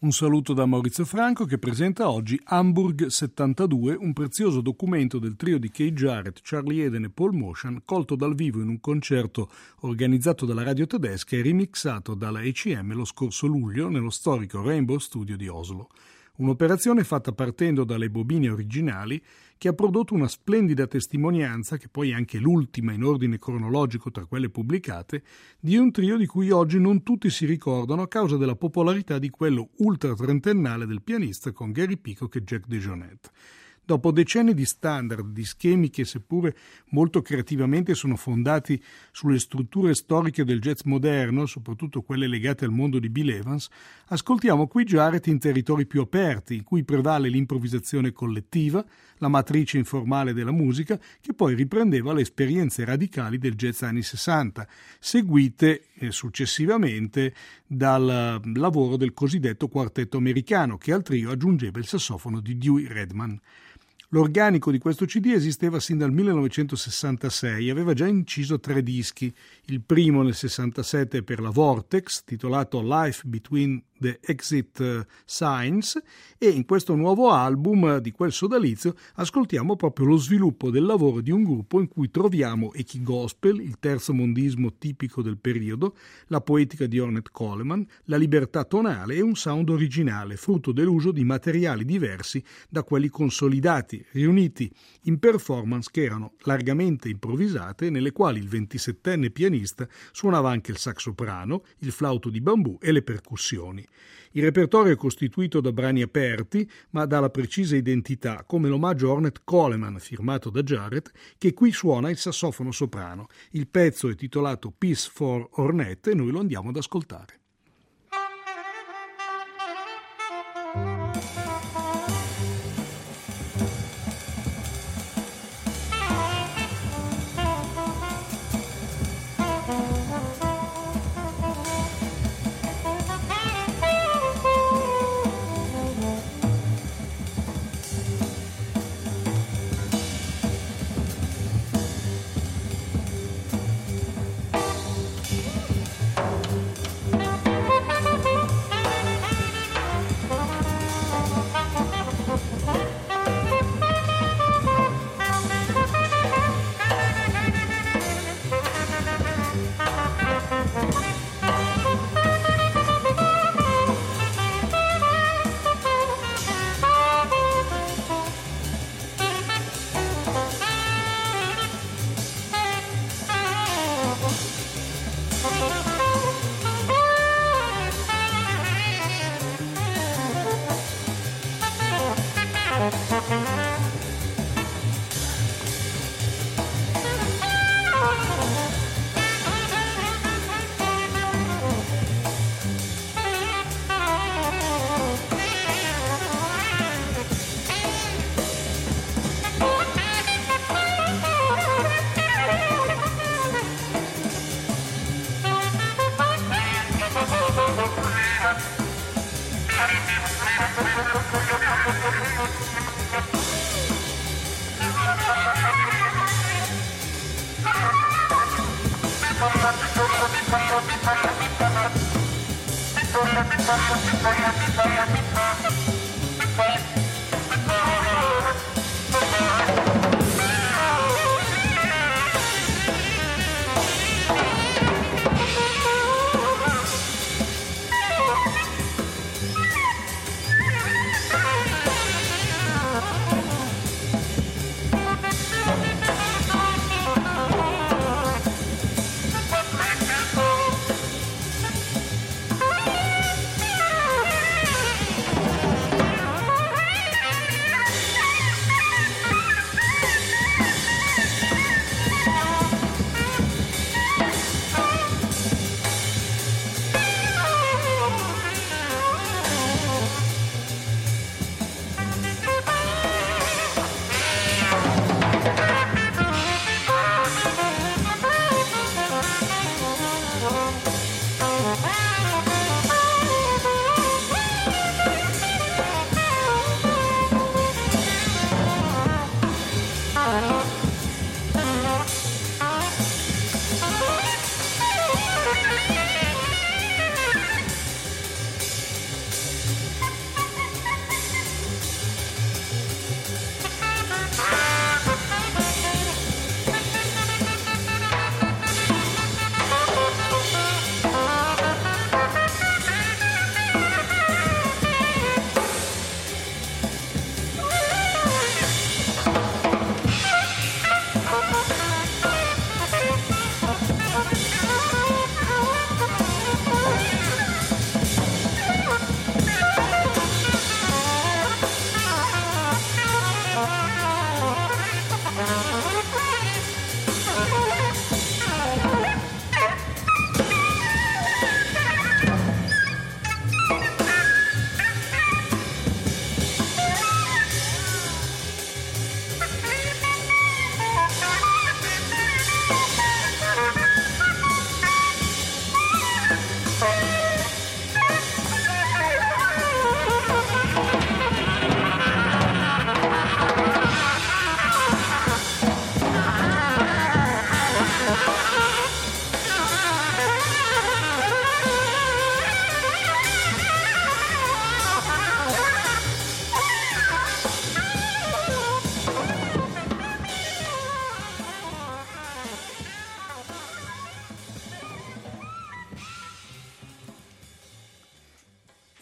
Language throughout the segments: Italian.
Un saluto da Maurizio Franco che presenta oggi Hamburg 72, un prezioso documento del trio di Keith Jarrett, Charlie Eden e Paul Motion, colto dal vivo in un concerto organizzato dalla radio tedesca e remixato dalla ECM lo scorso luglio nello storico Rainbow Studio di Oslo. Un'operazione fatta partendo dalle bobine originali che ha prodotto una splendida testimonianza, che poi è anche l'ultima in ordine cronologico tra quelle pubblicate, di un trio di cui oggi non tutti si ricordano a causa della popolarità di quello ultra trentennale del pianista con Gary Peacock e Jack DeJohnette. Dopo decenni di standard, di schemi che seppure molto creativamente sono fondati sulle strutture storiche del jazz moderno, soprattutto quelle legate al mondo di Bill Evans, ascoltiamo qui Jarrett in territori più aperti, in cui prevale l'improvvisazione collettiva, la matrice informale della musica, che poi riprendeva le esperienze radicali del jazz anni 60, seguite successivamente dal lavoro del cosiddetto quartetto americano, che al trio aggiungeva il sassofono di Dewey Redman. L'organico di questo CD esisteva sin dal 1966 e aveva già inciso 3 dischi, il primo nel 67 per la Vortex, titolato Life Between the Exit Signs, e in questo nuovo album di quel sodalizio ascoltiamo proprio lo sviluppo del lavoro di un gruppo in cui troviamo echi gospel, il terzo mondismo tipico del periodo, la poetica di Ornette Coleman, la libertà tonale e un sound originale, frutto dell'uso di materiali diversi da quelli consolidati, riuniti in performance che erano largamente improvvisate, nelle quali il 27enne pianista suonava anche il sax soprano, il flauto di bambù e le percussioni. Il repertorio è costituito da brani aperti, ma dalla precisa identità, come l'omaggio a Ornette Coleman, firmato da Jarrett, che qui suona il sassofono soprano. Il pezzo è titolato Peace for Ornette e noi lo andiamo ad ascoltare.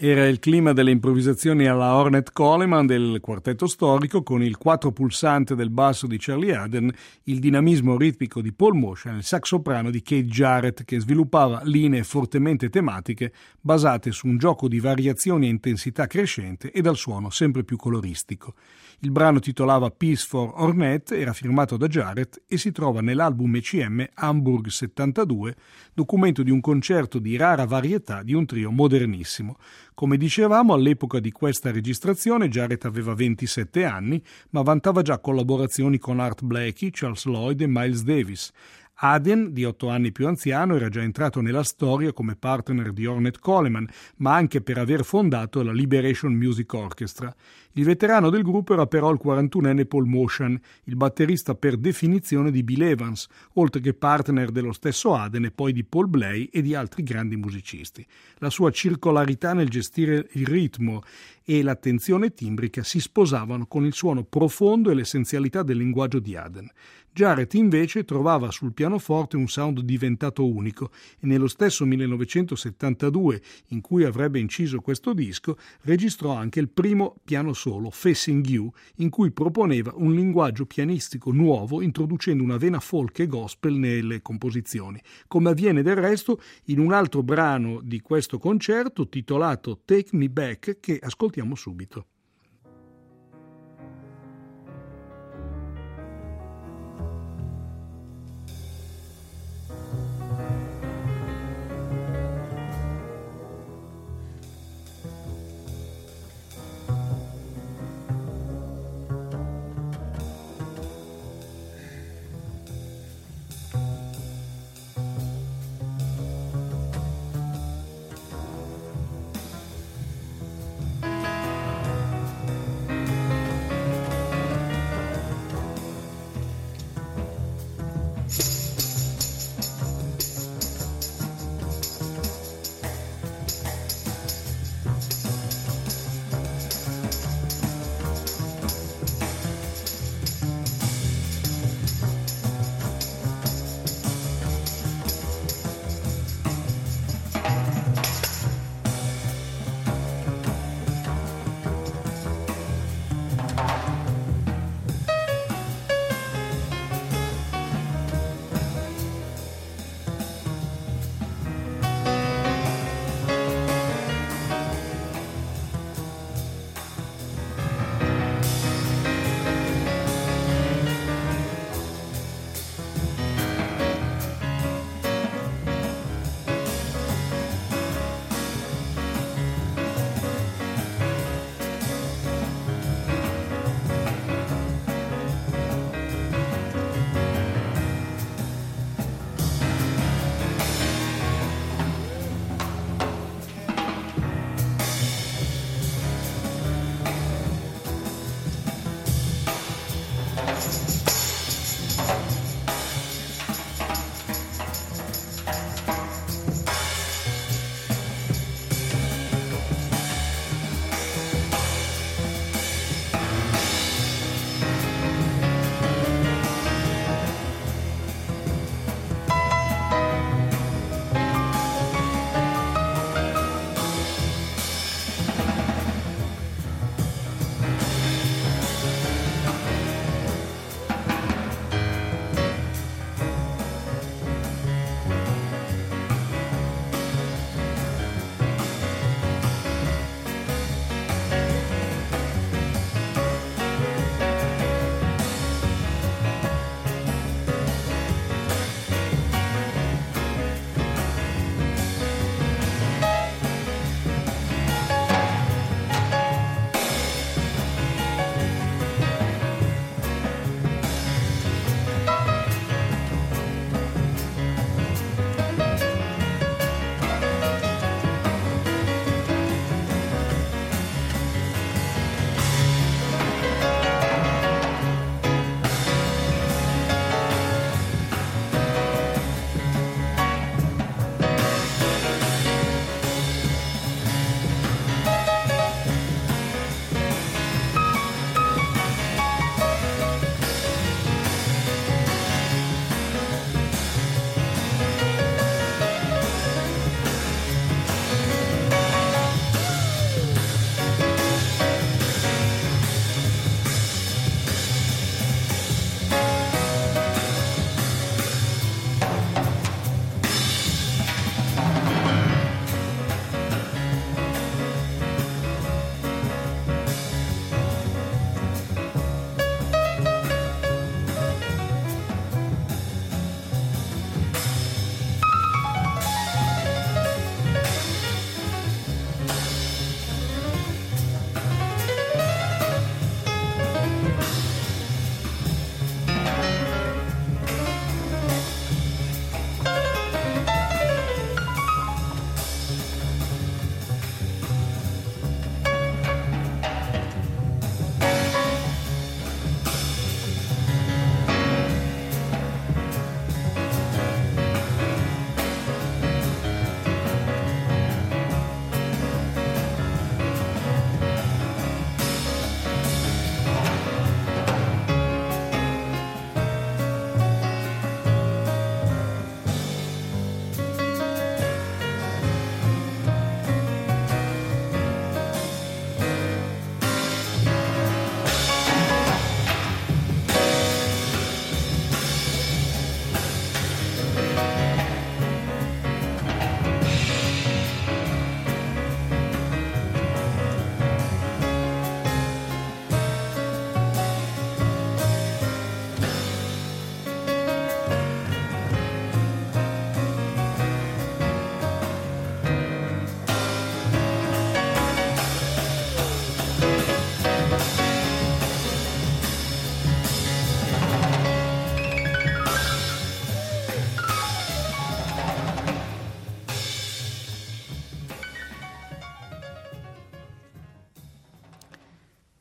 Era il clima delle improvvisazioni alla Ornette Coleman del quartetto storico, con il 4 pulsante del basso di Charlie Haden, il dinamismo ritmico di Paul Motian e il sax soprano di Keith Jarrett, che sviluppava linee fortemente tematiche basate su un gioco di variazioni e intensità crescente e dal suono sempre più coloristico. Il brano titolava Peace for Ornette, era firmato da Jarrett e si trova nell'album ECM Hamburg 72, documento di un concerto di rara varietà di un trio modernissimo. Come dicevamo, all'epoca di questa registrazione Jarrett aveva 27 anni, ma vantava già collaborazioni con Art Blakey, Charles Lloyd e Miles Davis. Haden, di 8 anni più anziano, era già entrato nella storia come partner di Ornette Coleman, ma anche per aver fondato la Liberation Music Orchestra. Il veterano del gruppo era però il 41enne Paul Motian, il batterista per definizione di Bill Evans, oltre che partner dello stesso Haden e poi di Paul Bley e di altri grandi musicisti. La sua circolarità nel gestire il ritmo e l'attenzione timbrica si sposavano con il suono profondo e l'essenzialità del linguaggio di Haden. Jarrett invece trovava sul pianoforte un sound diventato unico e nello stesso 1972, in cui avrebbe inciso questo disco, registrò anche il primo piano solo, Facing You, in cui proponeva un linguaggio pianistico nuovo, introducendo una vena folk e gospel nelle composizioni, come avviene del resto in un altro brano di questo concerto titolato Take Me Back, che ascoltiamo subito.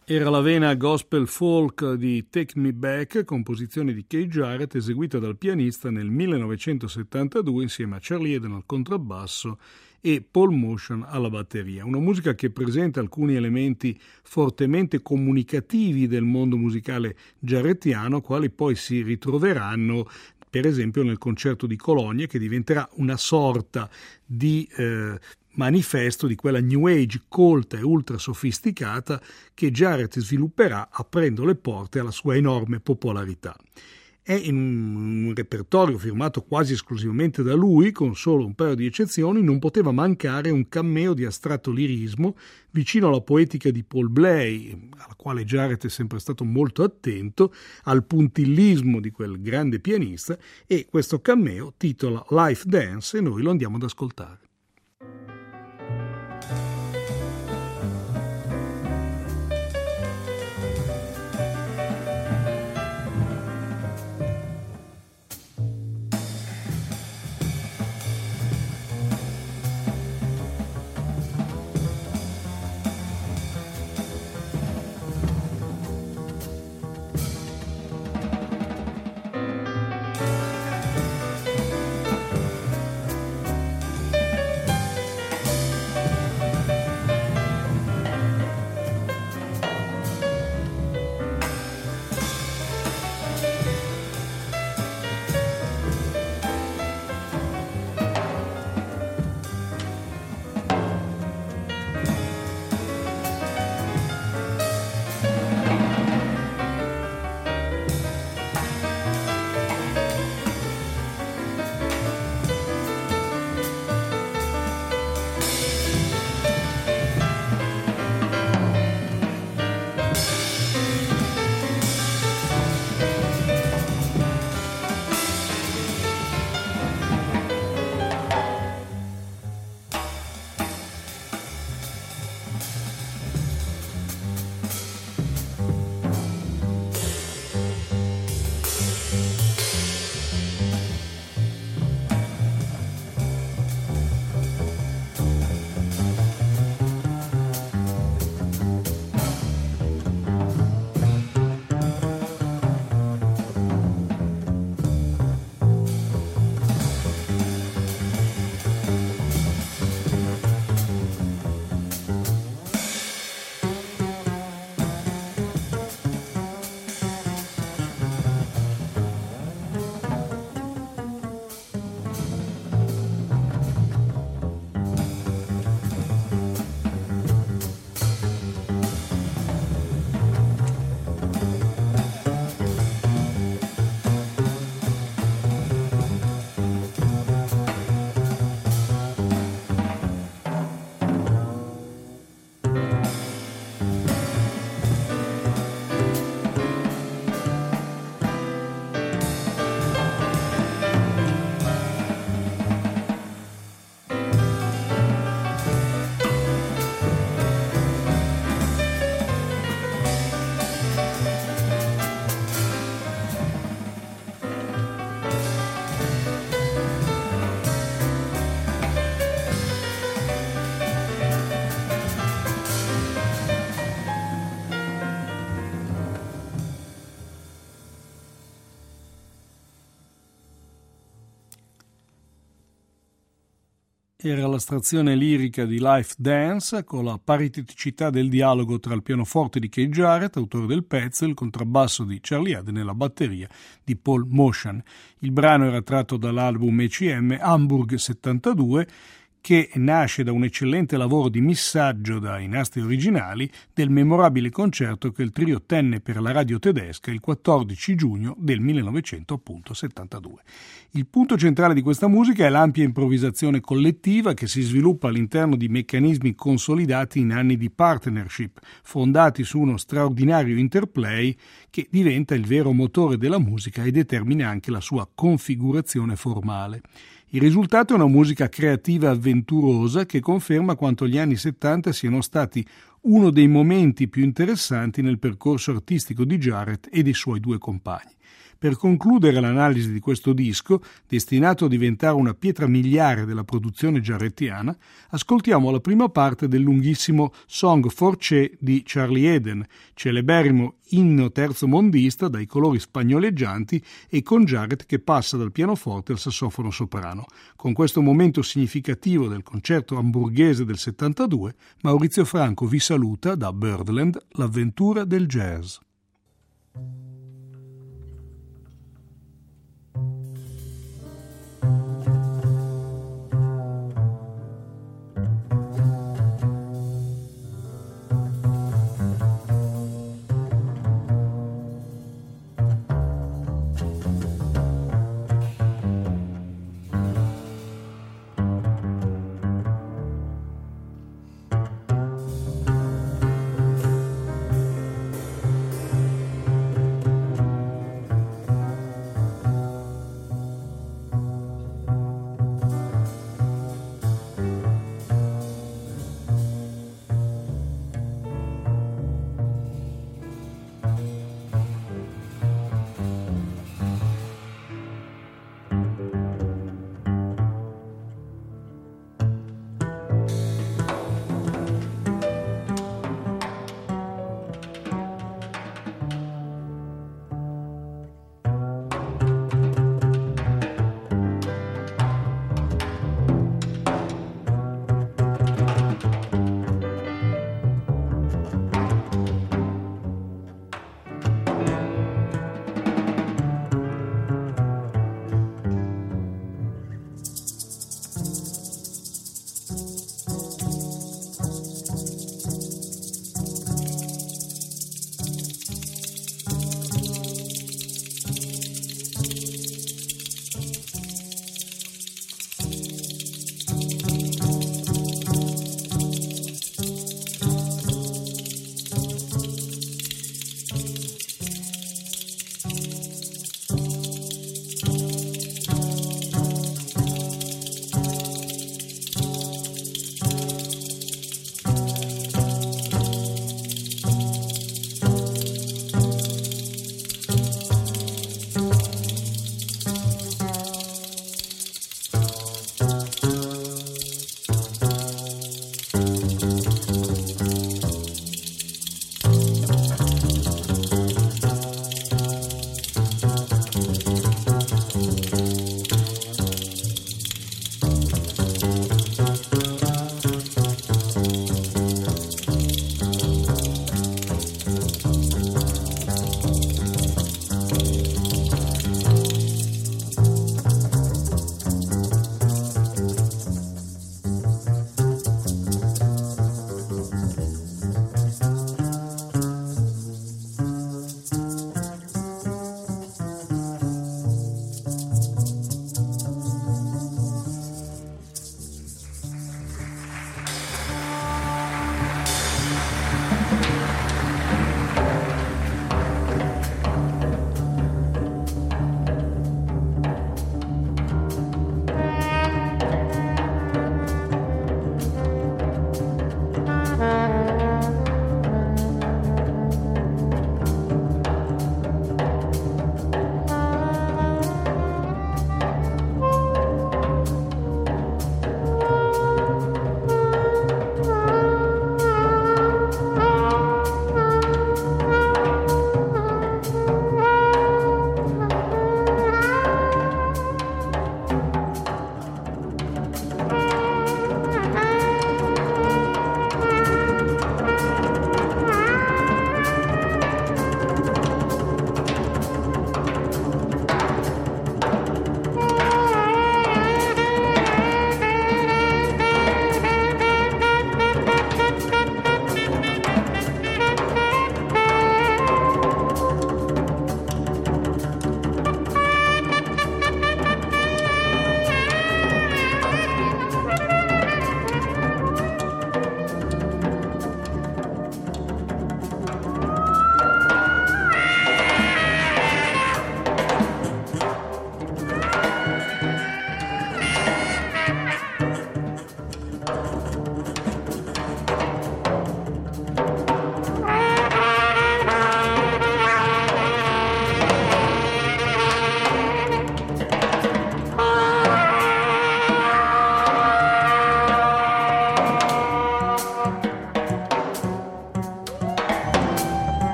Era la vena gospel folk di Take Me Back, composizione di Keith Jarrett, eseguita dal pianista nel 1972 insieme a Charlie Eden al contrabbasso e Paul Motion alla batteria. Una musica che presenta alcuni elementi fortemente comunicativi del mondo musicale jarrettiano, quali poi si ritroveranno per esempio nel concerto di Colonia, che diventerà una sorta di manifesto di quella New Age colta e ultra sofisticata che Jarrett svilupperà aprendo le porte alla sua enorme popolarità. È in un repertorio firmato quasi esclusivamente da lui, con solo un paio di eccezioni, non poteva mancare un cameo di astratto lirismo vicino alla poetica di Paul Bley, alla quale Jarrett è sempre stato molto attento, al puntillismo di quel grande pianista, e questo cameo titola Life Dance e noi lo andiamo ad ascoltare. Era l'astrazione lirica di Life Dance, con la pariteticità del dialogo tra il pianoforte di Keith Jarrett, autore del pezzo, e il contrabbasso di Charlie Eden e la batteria di Paul Motion. Il brano era tratto dall'album ECM Hamburg 72, che nasce da un eccellente lavoro di missaggio dai nastri originali del memorabile concerto che il trio tenne per la radio tedesca il 14 giugno del 1972. Il punto centrale di questa musica è l'ampia improvvisazione collettiva che si sviluppa all'interno di meccanismi consolidati in anni di partnership, fondati su uno straordinario interplay che diventa il vero motore della musica e determina anche la sua configurazione formale. Il risultato è una musica creativa e avventurosa che conferma quanto gli anni 70 siano stati uno dei momenti più interessanti nel percorso artistico di Jarrett e dei suoi due compagni. Per concludere l'analisi di questo disco, destinato a diventare una pietra miliare della produzione jarrettiana, ascoltiamo la prima parte del lunghissimo Song for Che di Charlie Eden, celeberrimo inno terzomondista dai colori spagnoleggianti e con Jarrett che passa dal pianoforte al sassofono soprano. Con questo momento significativo del concerto hamburghese del 72, Maurizio Franco vi saluta da Birdland, l'avventura del jazz.